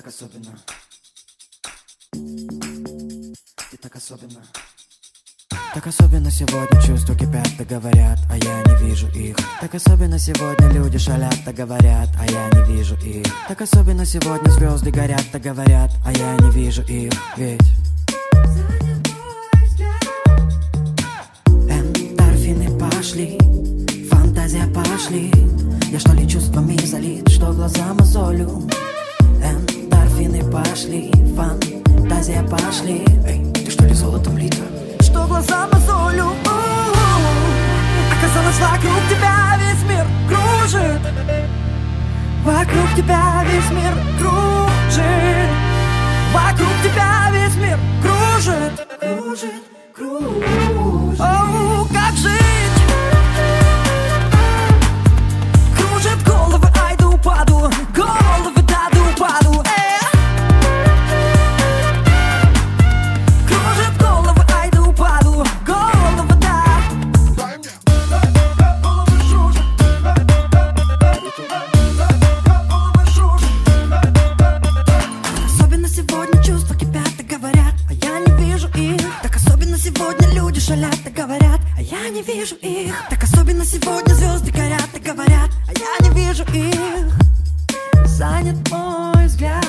особенно. Ты так особенно. Так особенно сегодня чувства кипят, так говорят, а я не вижу их. Так особенно сегодня люди шалят, так говорят, а я не вижу их. Так особенно сегодня звезды горят, так говорят, а я не вижу их. Ведь эндорфины пошли, фантазия пошли. Я что ли чувствами залит, что глаза мозолю. Эндорфины пошли, фантазия пошли. Эй, ты что ли золотом лита? Что глаза мозолю. Оказалось, вокруг тебя весь мир кружит. Вокруг тебя весь мир кружит. Вокруг тебя весь мир кружит. Кружит, кружит. Оу, как жить? Кружит головы, ай да упаду. Головы, да упаду. Шалят, так говорят, а я не вижу их. Так особенно сегодня звезды горят, так говорят, а я не вижу их. Занят мой взгляд.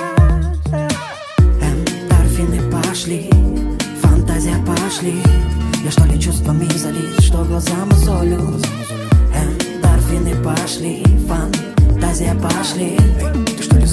Эндорфины пошли, фантазия пошли. Я что ли чувствами залит, что глаза мозолю. Эндорфины пошли, фантазия пошли. Ты что ли